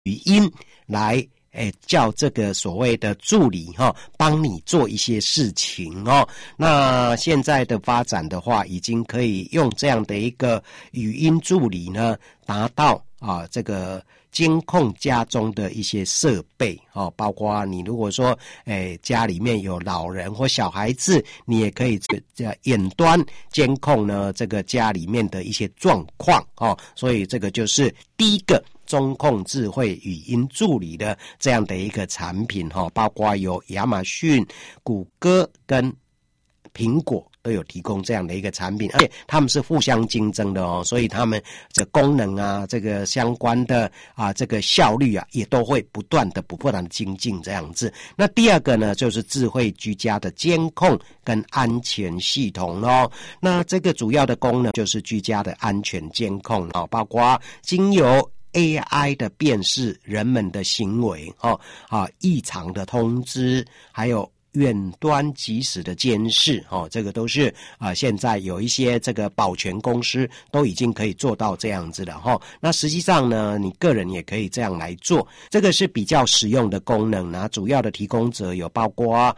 语音来叫这个所谓的助理帮你做一些事情那现在的发展的话，已经可以用这样的一个语音助理呢，达到这个监控家中的一些设备包括你如果说家里面有老人或小孩子，你也可以远端监控呢这个家里面的一些状况所以这个就是第一个中控智慧语音助理的这样的一个产品包括有亚马逊、谷歌跟苹果都有提供这样的一个产品，而且他们是互相竞争的所以他们这功能这个相关的这个效率也都会不断的精进这样子。那第二个呢，就是智慧居家的监控跟安全系统那这个主要的功能就是居家的安全监控包括经由AI 的辨识人们的行为异常的通知，还有远端即时的监视这个都是现在有一些这个保全公司都已经可以做到这样子了那实际上呢，你个人也可以这样来做，这个是比较实用的功能主要的提供者有包括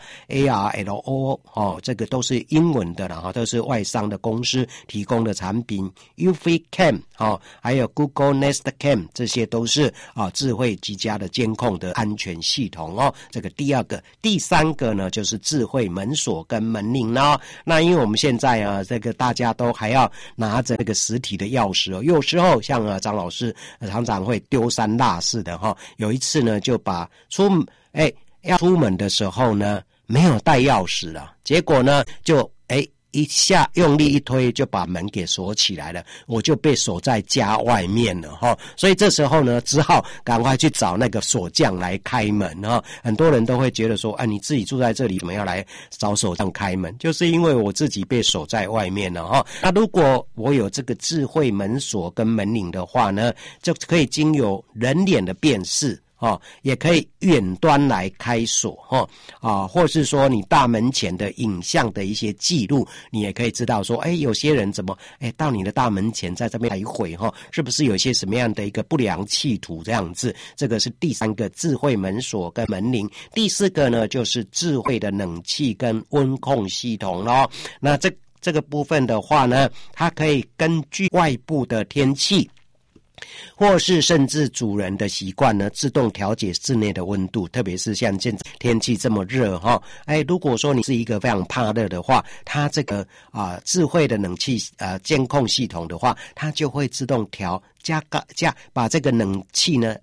ARLO 这个都是英文的都是外商的公司提供的产品， UV Cam 还有 Google Nest Cam， 这些都是智慧居家的监控的安全系统这个第二个。第三个呢，就是智慧门锁跟门铃那因为我们现在这个大家都还要拿着这个实体的钥匙有时候像张老师常常会丢三落四的有一次呢，就把要出门的时候呢没有带钥匙了，结果呢就一下用力一推就把门给锁起来了，我就被锁在家外面了所以这时候呢，只好赶快去找那个锁匠来开门很多人都会觉得说你自己住在这里怎么要来找锁匠开门，就是因为我自己被锁在外面了那如果我有这个智慧门锁跟门铃的话呢，就可以经由人脸的辨识也可以远端来开锁或是说你大门前的影像的一些记录，你也可以知道说有些人怎么到你的大门前在这边来回是不是有一些什么样的一个不良企图这样子。这个是第三个智慧门锁跟门铃。第四个呢，就是智慧的冷气跟温控系统那这个部分的话呢，它可以根据外部的天气或是甚至主人的习惯呢，自动调节室内的温度，特别是像现在天气这么热如果说你是一个非常怕热的话，它这个智慧的冷气监控系统的话，它就会自动把这个冷气呢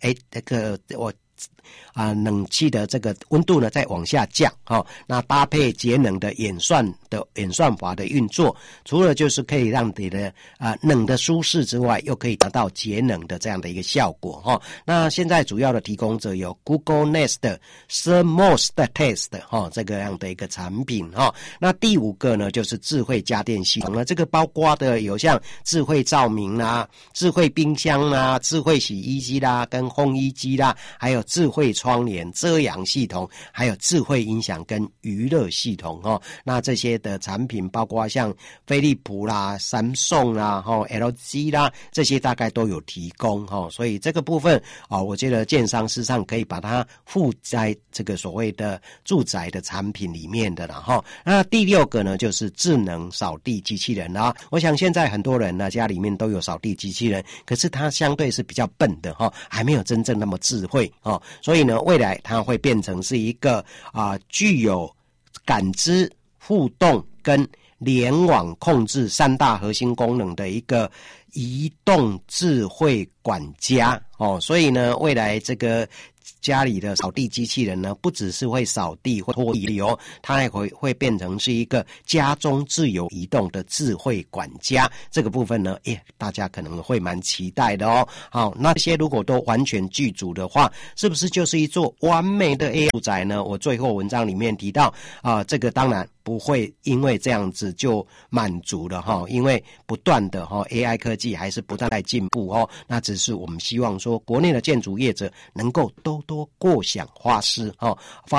冷气的这个温度呢再往下降那搭配节能的演算法的运作，除了就是可以让你的冷的舒适之外，又可以达到节能的这样的一个效果那现在主要的提供者有 Google Nest Thermostat 这个样的一个产品那第五个呢，就是智慧家电系统这个包括的有像智慧照明智慧冰箱智慧洗衣机跟烘衣机还有智慧窗帘遮阳系统，还有智慧音响跟娱乐系统那这些的产品包括像飞利浦Samsung LG 这些大概都有提供所以这个部分我觉得建商事实上可以把它附在这个所谓的住宅的产品里面的那第六个呢，就是智能扫地机器人我想现在很多人家里面都有扫地机器人，可是它相对是比较笨的还没有真正那么智慧所以呢，未来它会变成是一个具有感知、互动跟联网控制三大核心功能的一个移动智慧管家所以呢，未来这个家里的扫地机器人呢，不只是会扫地或拖遗留，它还会变成是一个家中自由移动的智慧管家。这个部分呢，大家可能会蛮期待的好，那些如果都完全具足的话，是不是就是一座完美的 AI 住宅呢？我最后文章里面提到这个当然不会因为这样子就满足了因为不断的AI 科技还是不断在进步那只是我们希望说国内的建筑业者能够多过想发想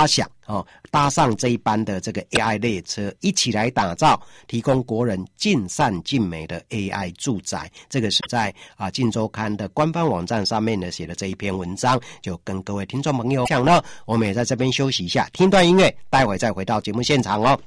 搭上这一班的这个 AI 列车，一起来打造提供国人尽善尽美的 AI 住宅。这个是在镜周刊的官方网站上面呢写的这一篇文章，就跟各位听众朋友讲了。我们也在这边休息一下，听段音乐，待会再回到节目现场哦。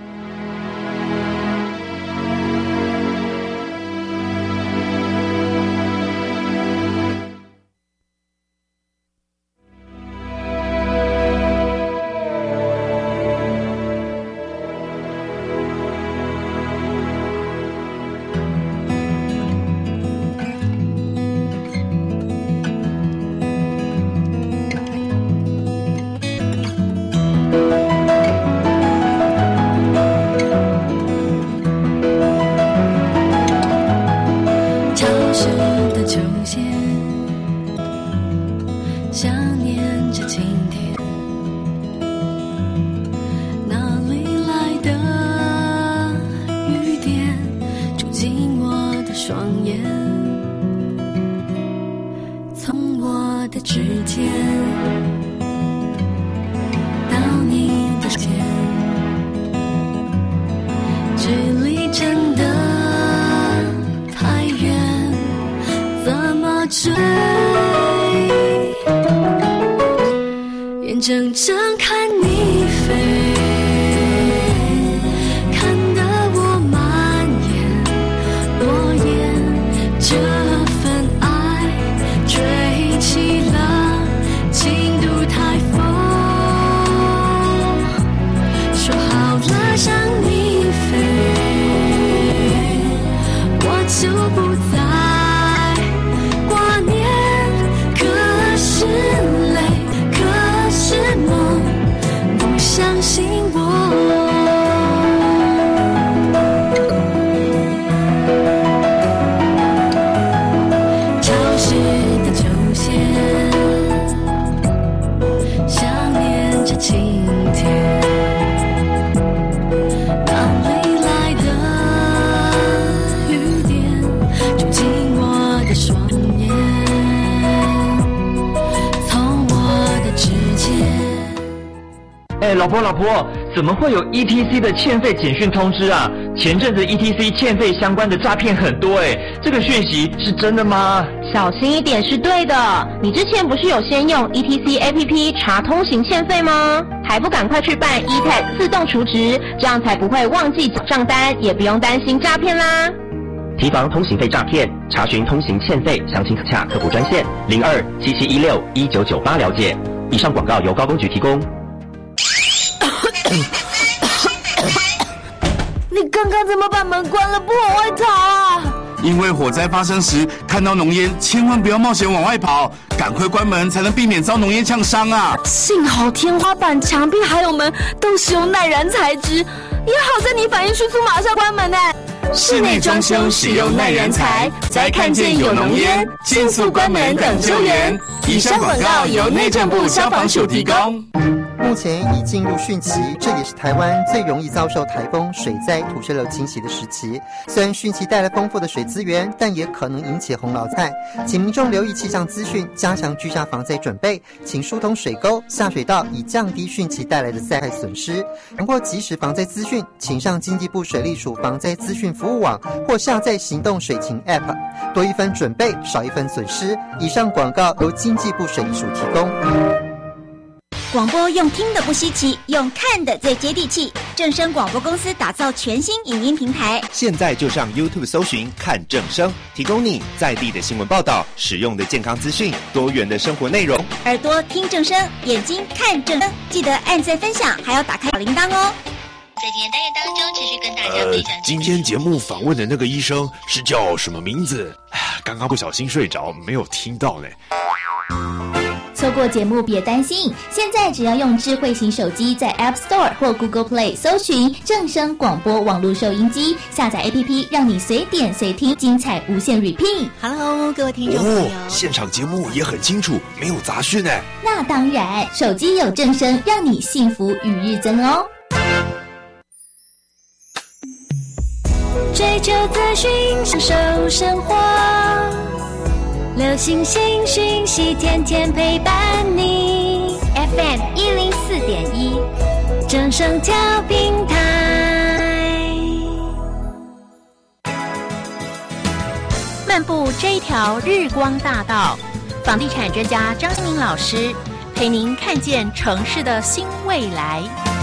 眼睁睁看你飞，看得我满眼落叶，这份爱吹起了轻度台风，说好了向你飞，我就不再挂念，可是泪，可是梦，不相信我。潮湿的秋千，想念着晴天，哪里来的雨点，住进我的双眼，从我的指尖。 老婆，怎么会有 ETC 的欠费简讯通知啊？前阵子 ETC 欠费相关的诈骗很多这个讯息是真的吗？ 小心一点是对的。你之前不是有先用 ETC APP 查通行欠费吗？还不赶快去办 eTag 自动储值，这样才不会忘记缴账单，也不用担心诈骗啦。 提防通行费诈骗，查询通行欠费，详情可洽客服专线0277161998了解。以上广告由高工局提供。 你刚刚怎么把门关了，不往外逃啊？ 因为火灾发生时看到浓烟，千万不要冒险往外跑，赶快关门才能避免遭浓烟呛伤啊！ 幸好天花板、墙壁还有门都使用耐燃材质，也好在你反应迅速，马上关门室内装修使用耐燃材，在看见有浓烟，迅速关门等救援。以上广告由内政部消防署提供。 目前已进入汛期，这也是台湾最容易遭受台风、水灾、土石流侵袭的时期。虽然汛期带来丰富的水资源，但也可能引起洪涝灾，请民众留意气象资讯，加强居家防灾准备，请疏通水沟、下水道，以降低汛期带来的灾害损失。掌握即时防灾资讯，请上经济部水利署防灾资讯服务网或下载行动水情 App， 多一分准备，少一分损失。以上广告由经济部水利署提供。 广播用听的不稀奇，用看的最接地气。正声广播公司打造全新影音平台， 现在就上 YouTube 搜寻看正声，提供你在地的新闻报道、实用的健康资讯、多元的生活内容。 耳朵听正声，眼睛看正声，记得按赞分享，还要打开小铃铛哦。 在今天单元当中，持续跟大家分享。 今天节目访问的那个医生是叫什么名字？刚刚不小心睡着，没有听到呢。 错过节目别担心，现在只要用智慧型手机在 App Store 或 Google Play 搜寻正声广播网络收音机，下载 APP 让你随点随听，精彩无限 repeat。 Hello， 各位听众朋友， 现场节目也很清楚，没有杂讯哎。 那当然，手机有正声，让你幸福与日增哦。 追求资讯，享受生活，流行新讯息，天天陪伴你。 FM 104.1，正声调频台。漫步这一条日光大道，房地产专家张新明老师陪您看见城市的新未来。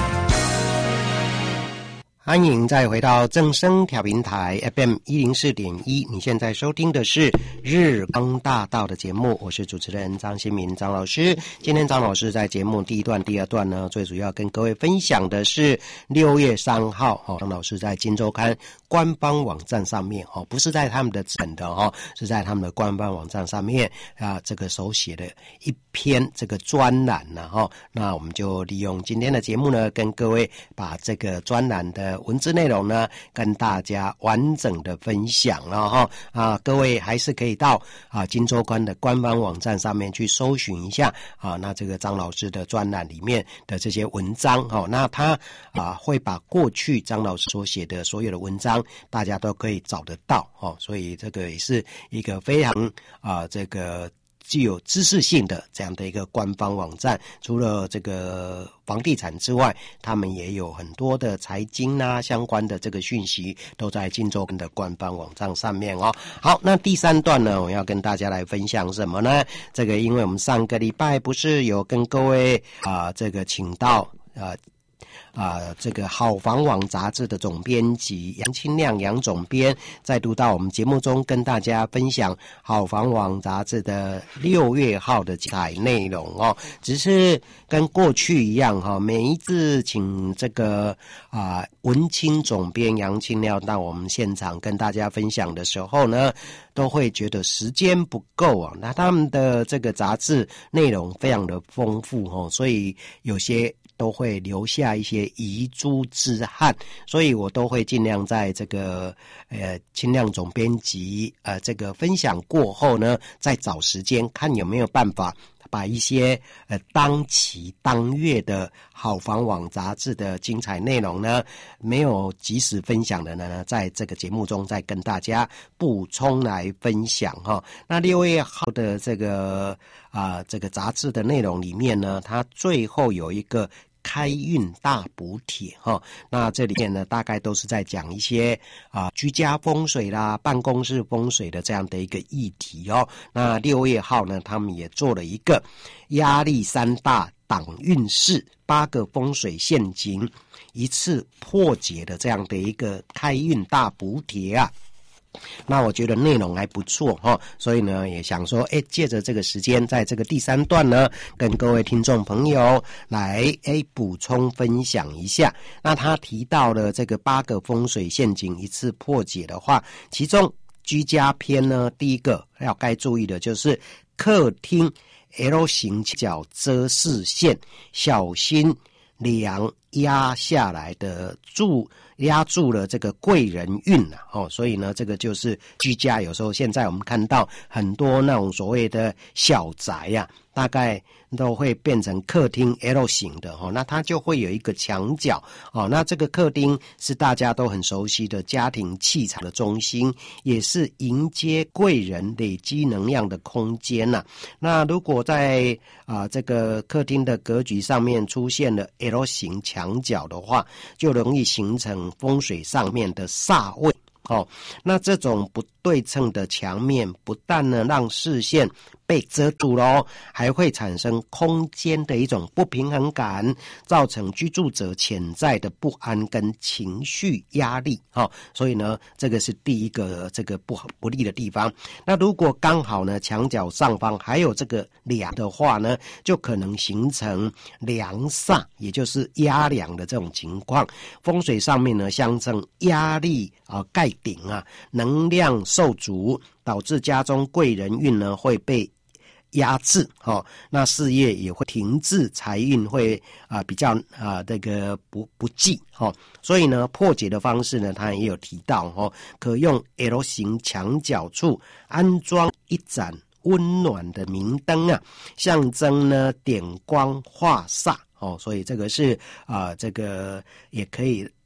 欢迎再回到正声调频台 FM 104.1，你现在收听的是日光大道的节目，我是主持人张新民张老师。今天张老师在节目第一段、第二段呢，最主要跟各位分享的是6月3号张老师在今周刊官方网站上面不是在他们的本的是在他们的官方网站上面这个手写的一篇这个专栏那我们就利用今天的节目呢，跟各位把这个专栏的文字内容呢跟大家完整的分享了各位还是可以到今周刊的官方网站上面去搜寻一下那这个张老师的专栏里面的这些文章那他会把过去张老师所写的所有的文章大家都可以找得到所以这个也是一个非常这个具有知识性的这样的一个官方网站。除了这个房地产之外，他们也有很多的财经相关的这个讯息都在今周刊的官方网站上面好，那第三段呢，我要跟大家来分享什么呢？这个因为我们上个礼拜不是有跟各位这个请到这个好房网杂志的总编辑杨清亮杨总编再度到我们节目中跟大家分享好房网杂志的6月号的精彩内容只是跟过去一样每一次请这个文青总编杨清亮到我们现场跟大家分享的时候呢，都会觉得时间不够那他们的这个杂志内容非常的丰富所以有些都会留下一些遗珠之憾，所以我都会尽量在这个清亮总编辑这个分享过后呢，再找时间看有没有办法把一些当期当月的好房网杂志的精彩内容呢，没有及时分享的呢，在这个节目中再跟大家补充来分享那6月号的这个这个杂志的内容里面呢，它最后有一个开运大补帖那这里面呢大概都是在讲一些居家风水啦、办公室风水的这样的一个议题那6月号呢，他们也做了一个压力3大挡运势8个风水陷阱一次破解的这样的一个开运大补帖那我觉得内容还不错所以呢也想说借着这个时间在这个第三段呢跟各位听众朋友来补充分享一下。那他提到了这个8个风水陷阱一次破解的话，其中居家篇呢，第一个要该注意的就是客厅 L 型角遮视线，小心梁压下来的压住了这个贵人运所以呢这个就是居家有时候现在我们看到很多那种所谓的小宅大概都会变成客厅 L 型的那它就会有一个墙角那这个客厅是大家都很熟悉的家庭气场的中心，也是迎接贵人累积能量的空间那如果在这个客厅的格局上面出现了 L 型墙角的话，就容易形成风水上面的煞位那这种不对称的墙面不但呢让视线被遮住咯，还会产生空间的一种不平衡感，造成居住者潜在的不安跟情绪压力所以呢这个是第一个这个不利的地方。那如果刚好呢墙角上方还有这个梁的话呢，就可能形成梁煞，也就是压梁的这种情况。风水上面呢象征压力盖顶能量受阻，导致家中贵人运呢会被压制那事业也会停滞，财运会比较这个不济所以呢破解的方式呢，他也有提到可用 L 型墙角处安装一盏温暖的明灯象征呢点光化煞所以这个是这个也可以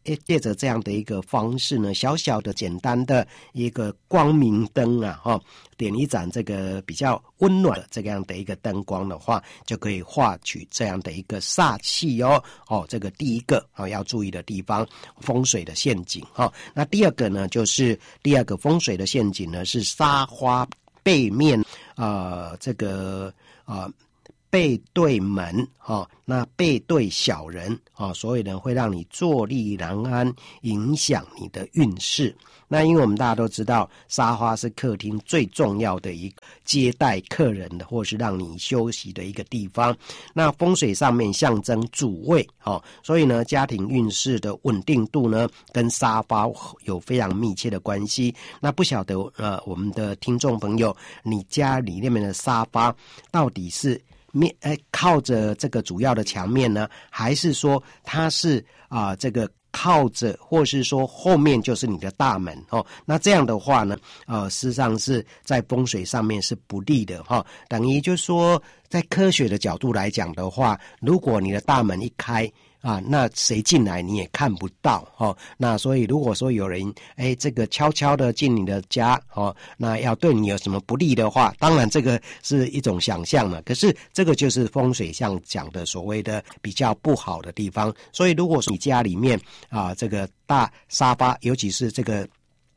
借着这样的一个方式呢，小小的简单的一个光明灯啊，点一盏这个比较温暖的这样的一个灯光的话，就可以化取这样的一个煞气哦。这个第一个要注意的地方，风水的陷阱那第二个呢，就是第二个风水的陷阱呢，是沙发背面这个背对门那背对小人所以呢会让你坐立难安，影响你的运势。那因为我们大家都知道，沙发是客厅最重要的一个接待客人的，或是让你休息的一个地方。那风水上面象征主位所以呢，家庭运势的稳定度呢，跟沙发有非常密切的关系。那不晓得我们的听众朋友，你家里面的沙发到底是靠着这个主要的墙面呢，还是说它是这个靠着，或是说后面就是你的大门那这样的话呢事实上是在风水上面是不利的等于就是说，在科学的角度来讲的话，如果你的大门一开那谁进来你也看不到那所以如果说有人这个悄悄的进你的家那要对你有什么不利的话，当然这个是一种想象嘛，可是这个就是风水上讲的所谓的比较不好的地方。所以如果说你家里面这个大沙发，尤其是这个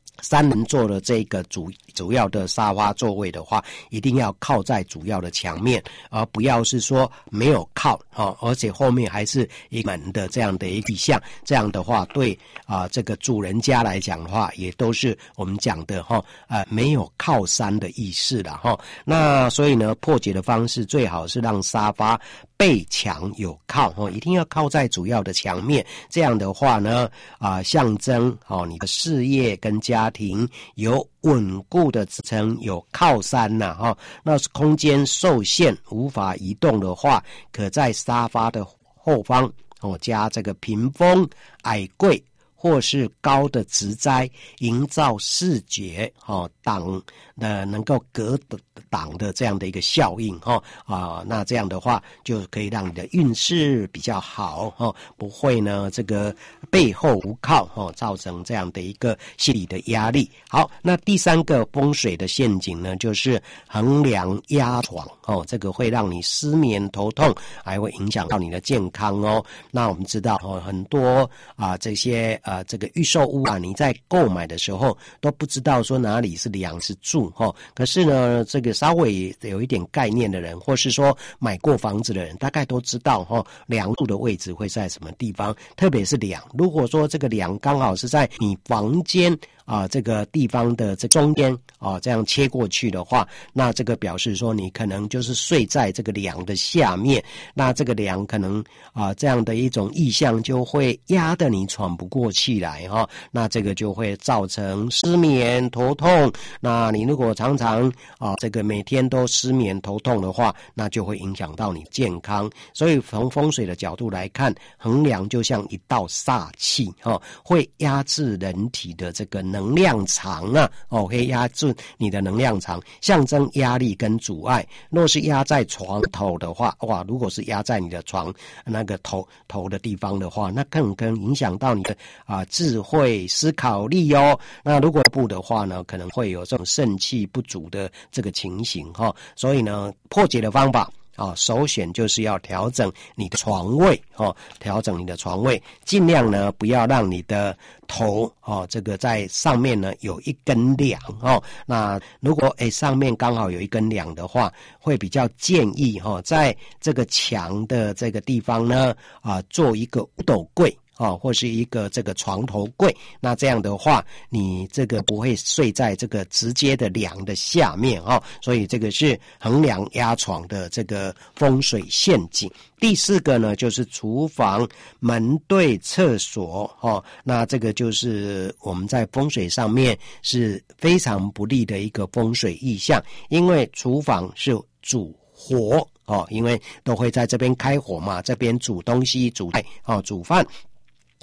3人座的这个主要的沙发座位的话，一定要靠在主要的墙面，而不要是说没有靠而且后面还是一门的这样的一个像，这样的话对这个主人家来讲的话，也都是我们讲的没有靠山的意思啦那所以呢，破解的方式最好是让沙发背墙有靠一定要靠在主要的墙面，这样的话呢象征你的事业跟家庭有稳固的支撑，有靠山那空间受限无法移动的话，可在沙发的后方加这个屏风、矮柜或是高的植栽，营造视觉挡能够隔挡的这样的一个效应那这样的话就可以让你的运势比较好不会呢这个背后无靠造成这样的一个心理的压力。好，那第三个风水的陷阱呢，就是横梁压床这个会让你失眠头痛，还会影响到你的健康那我们知道很多这些这个预售屋你在购买的时候都不知道说哪里是梁是柱可是呢这个稍微有一点概念的人，或是说买过房子的人，大概都知道梁柱的位置会在什么地方，特别是梁，如果说这个梁刚好是在你房间这个地方的这中间这样切过去的话，那这个表示说你可能就是睡在这个梁的下面，那这个梁可能这样的一种意象就会压得你喘不过气来那这个就会造成失眠头痛。那你如果常常这个每天都失眠头痛的话，那就会影响到你健康。所以从风水的角度来看，横梁就像一道煞气会压制人体的这个能量场会压制你的能量场，象征压力跟阻碍。若是压在床头的话，如果是压在你的床那个头的地方的话，那更影响到你的智慧思考力那如果不的话呢，可能会有这种肾气不足的这个情形所以呢，破解的方法首选就是要调整你的床位调整你的床位，尽量呢不要让你的头这个在上面呢有一根梁那如果上面刚好有一根梁的话，会比较建议在这个墙的这个地方呢做一个五斗柜或是一个这个床头柜，那这样的话你这个不会睡在这个直接的梁的下面所以这个是横梁压床的这个风水陷阱。第四个呢，就是厨房门对厕所那这个就是我们在风水上面是非常不利的一个风水意象，因为厨房是主火因为都会在这边开火嘛，这边煮东西煮菜煮饭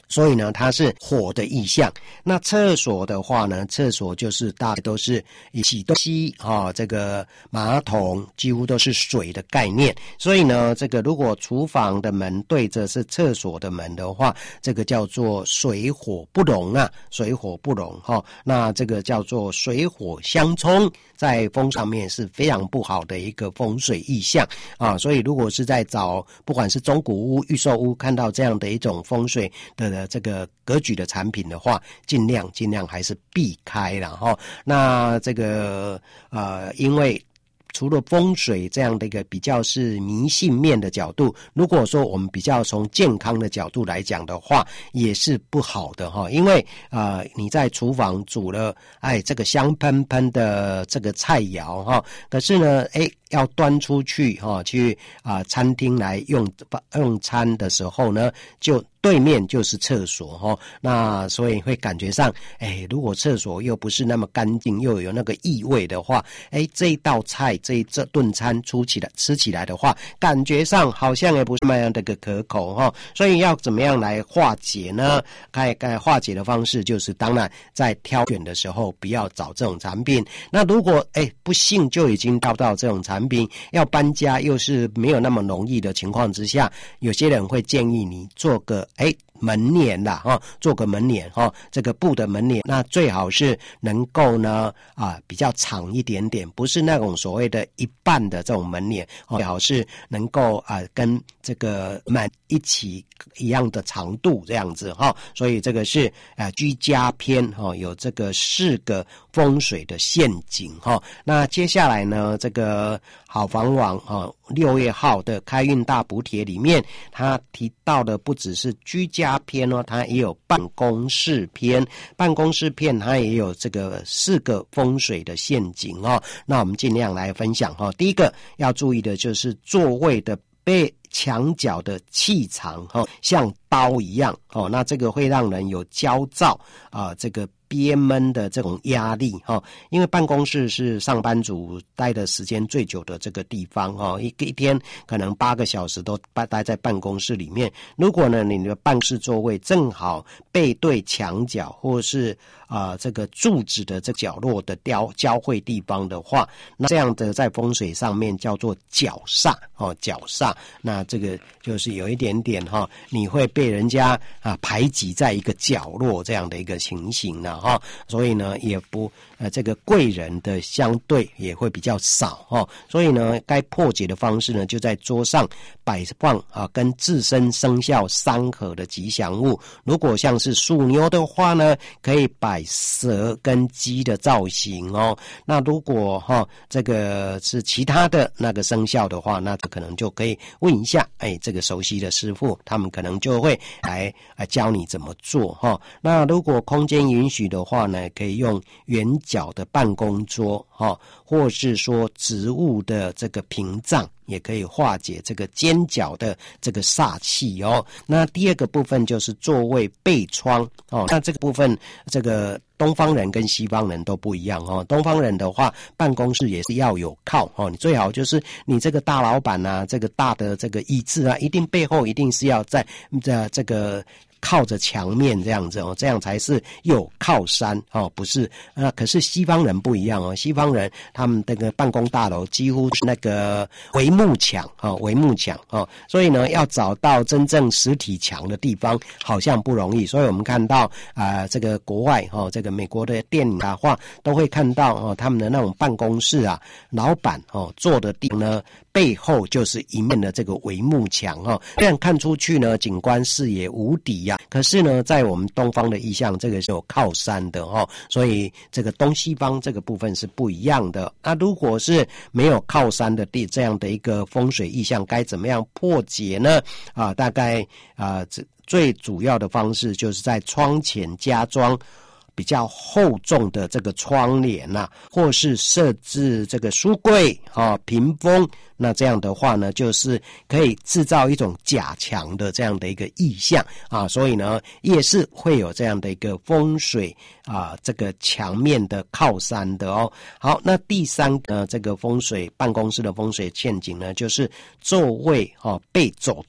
所以呢，它是火的意象。那厕所的话呢，厕所就是大概都是以洗东西这个马桶几乎都是水的概念。所以呢，这个如果厨房的门对着是厕所的门的话，这个叫做水火不容啊，水火不容那这个叫做水火相冲，在风上面是非常不好的一个风水意象所以如果是在找不管是中古屋、预售屋看到这样的一种风水的这个格局的产品的话，尽量还是避开啦那这个因为除了风水这样的一个比较是迷信面的角度，如果说我们比较从健康的角度来讲的话，也是不好的因为你在厨房煮了这个香喷喷的这个菜肴可是呢要端出去去餐厅来用餐的时候呢，就对面就是厕所那所以会感觉上如果厕所又不是那么干净，又有那个异味的话，这一道菜这顿餐吃起来的话，感觉上好像也不是那样的个可口所以要怎么样来化解呢？化解的方式就是当然在挑选的时候不要找这种产品。那如果不幸就已经挑到这种产品，要搬家又是没有那么容易的情况之下，有些人会建议你做个门帘啦做个门帘这个布的门帘，那最好是能够呢比较长一点点，不是那种所谓的一半的这种门帘最好是能够跟这个门一起一样的长度这样子所以这个是居家篇有这个4个风水的陷阱那接下来呢，这个好房网6月号的开运大补帖里面，他提到的不只是居家篇它也有办公室篇，办公室篇它也有这个4个风水的陷阱那我们尽量来分享第一个要注意的就是座位的被墙角的气场像刀一样那这个会让人有焦躁这个憋闷的这种压力因为办公室是上班族待的时间最久的这个地方一天可能8个小时都待在办公室里面。如果呢你的办事座位正好背对墙角或是这个柱子的这角落的交汇地方的话，那这样的在风水上面叫做角煞角煞，那这个就是有一点点你会被人家排挤在一个角落这样的一个情形了所以呢也不这个贵人的相对也会比较少所以呢该破解的方式呢就在桌上摆放跟自身生肖相合的吉祥物。如果像是属牛的话呢，可以摆蛇跟鸡的造型那如果这个是其他的那个生肖的话，那可能就可以问一下这个熟悉的师傅，他们可能就会来教你怎么做那如果空间允许的话呢，可以用圆角的办公桌或是说植物的这个屏障，也可以化解这个尖角的这个煞气那第二个部分就是座位背窗那这个部分这个东方人跟西方人都不一样东方人的话，办公室也是要有靠你最好就是你这个大老板这个大的这个椅子一定背后一定是要在这个靠着墙面这样子这样才是有靠山不是可是西方人不一样西方人他们这个办公大楼几乎是那个帷幕墙帷幕墙所以呢要找到真正实体墙的地方好像不容易。所以我们看到这个国外这个美国的电影话都会看到他们的那种办公室老板坐的地方呢背后就是一面的这个帷幕墙这样看出去呢景观视野无敌可是呢在我们东方的意象这个是有靠山的所以这个东西方这个部分是不一样的。那如果是没有靠山的地这样的一个风水意象该怎么样破解呢大概最主要的方式就是在窗前加装比较厚重的这个窗帘或是设置这个书柜屏风，那这样的话呢就是可以制造一种假墙的这样的一个意象所以呢也是会有这样的一个风水这个墙面的靠山的好，那第三个这个风水办公室的风水陷阱呢，就是座位背走道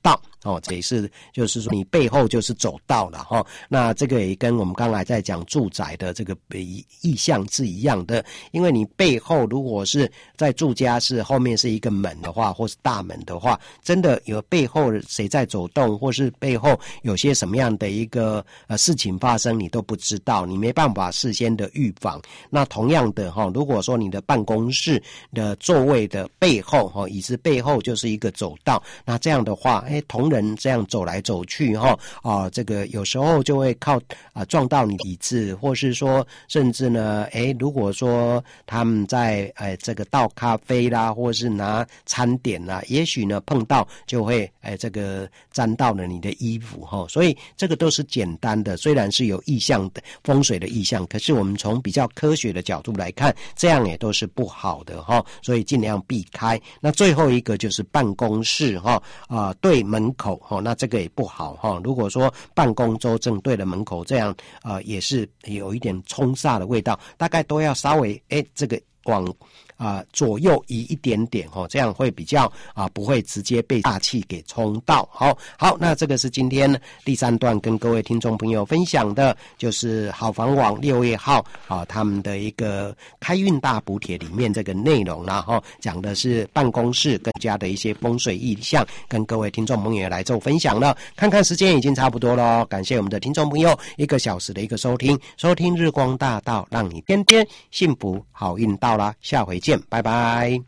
这也是就是说你背后就是走道了那这个也跟我们刚才在讲住宅的这个意象是一样的，因为你背后如果是在住家是后面是一个门的话，或是大门的话，真的有背后谁在走动，或是背后有些什么样的一个事情发生，你都不知道，你没办法事先的预防。那同样的如果说你的办公室的座位的背后椅子背后就是一个走道，那这样的话同仁这样走来走去这个有时候就会靠撞到你椅子，或是说甚至呢如果说他们在这个倒咖啡啦，或是拿餐点啦，也许呢碰到就会这个沾到了你的衣服所以这个都是简单的，虽然是有意象的风水的意象，可是我们从比较科学的角度来看，这样也都是不好的所以尽量避开。那最后一个就是办公室对门口那这个也不好如果说办公桌正对了门口，这样也是有一点冲煞的味道，大概都要稍微这个往左右移一点点这样会比较不会直接被煞气给冲到。好，那这个是今天第3段跟各位听众朋友分享的，就是好房网6月号他们的一个开运大补帖里面这个内容啦讲的是办公室更加的一些风水意象，跟各位听众朋友来做分享了。看看时间已经差不多了，感谢我们的听众朋友1个小时的一个收听日光大道，让你天天幸福好运到啦，下回见，拜拜。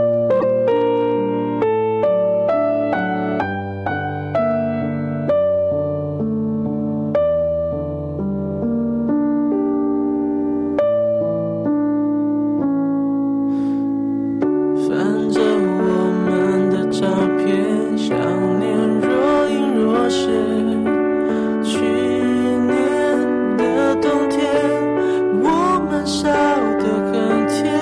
翻着我们的照片，想念若隐若现。去年的冬天，我们笑得很甜。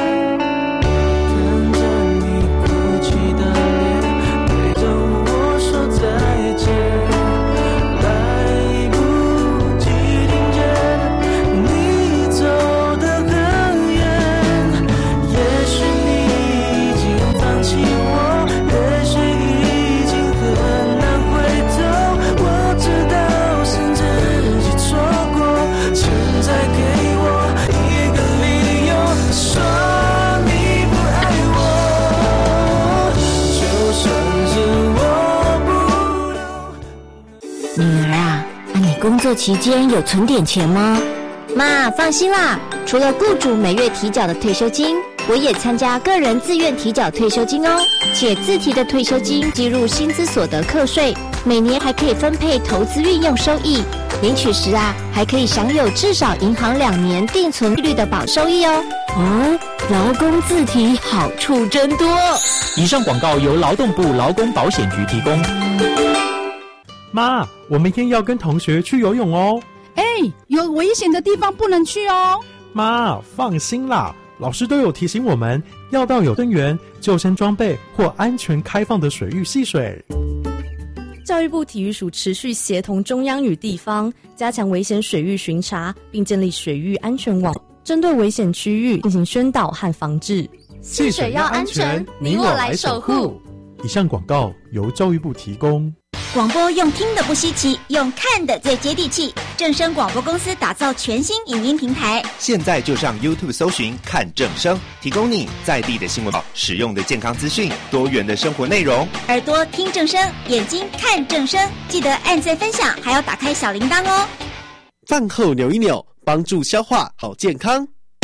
工作期间有存点钱吗？ 妈，放心啦，除了雇主每月提缴的退休金，我也参加个人自愿提缴退休金哦，且自提的退休金计入薪资所得课税，每年还可以分配投资运用收益，领取时还可以享有至少银行2年定存利率的保收益哦。 劳工自提好处真多。 以上广告由劳动部劳工保险局提供。 妈，我明天要跟同学去游泳哦。 有危险的地方不能去哦。 妈，放心啦，老师都有提醒我们要到有灯源、救生装备或安全开放的水域戏水。 教育部体育署持续协同中央与地方，加强危险水域巡查，并建立水域安全网，针对危险区域进行宣导和防治。 戏水要安全，你我来守护。 以上广告由教育部提供。 广播用听的不稀奇，用看的最接地气。正声广播公司打造全新影音平台， 现在就上 YouTube 搜寻看正声，提供你在地的新闻报、实用的健康资讯、多元的生活内容。 耳朵听正声，眼睛看正声，记得按赞分享，还要打开小铃铛哦。 饭后扭一扭，帮助消化好健康。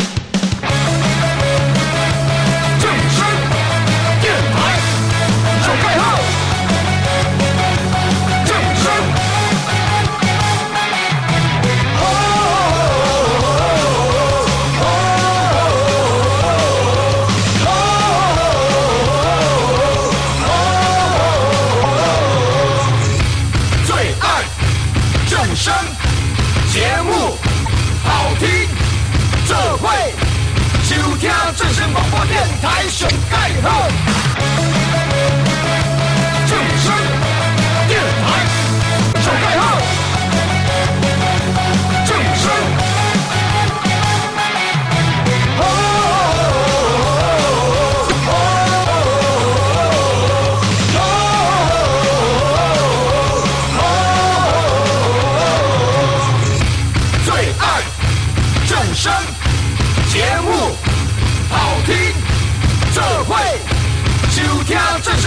正声电台手盖号。节目好听，这会收听正声广播电台上盖好。正声电台上盖好。正声。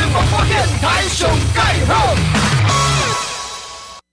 广播电台上盖好。